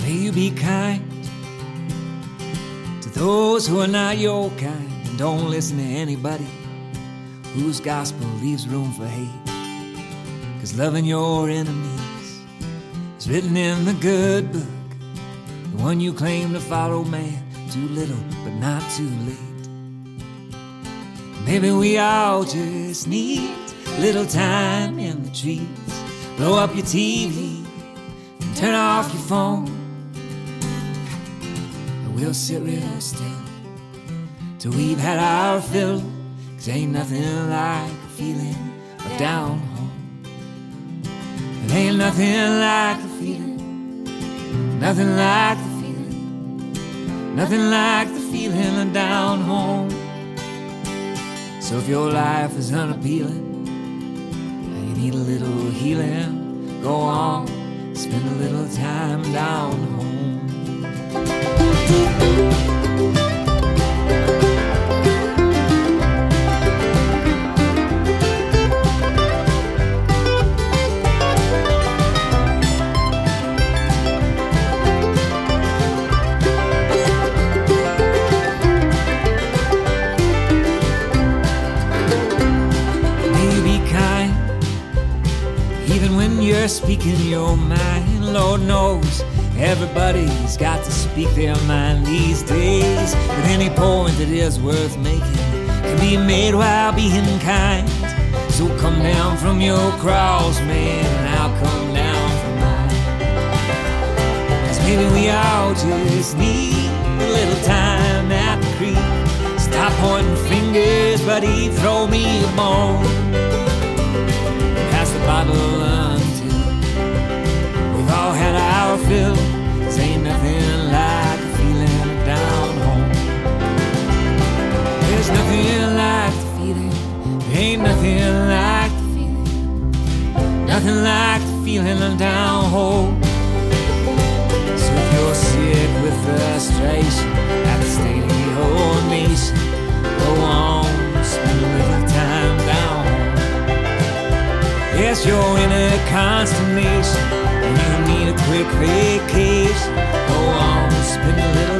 May you be kind to those who are not your kind, and don't listen to anybody whose gospel leaves room for hate. 'Cause loving your enemies is written in the good book, the one you claim to follow, man. Too little but not too late. Maybe we all just need a little time in the trees. Blow up your TV and turn off your phone, and we'll sit real still till we've had our fill. 'Cause ain't nothing like the feeling of down home. It ain't nothing like the feeling, nothing like the feeling, nothing like the feeling of down home. So if your life is unappealing and you need a little healing, go on, spend a little time down home. You're speaking your mind. Lord knows everybody's got to speak their mind these days, but any point that is worth making can be made while being kind. So come down from your cross, man, and I'll come down from mine. 'Cause maybe we all just need a little time at the creek. Stop pointing fingers, buddy, throw me a bone. Pass the bottle all had our fill. 'Cause ain't nothing like the feeling of down home. There's nothing like the feeling, ain't nothing like the feeling, nothing like the feeling of down home. So if you're sick with frustration at the state of your nation, go on, spend a little time down home. Yes, you're in a consternation and you need a quick vacation. Go on, spend a little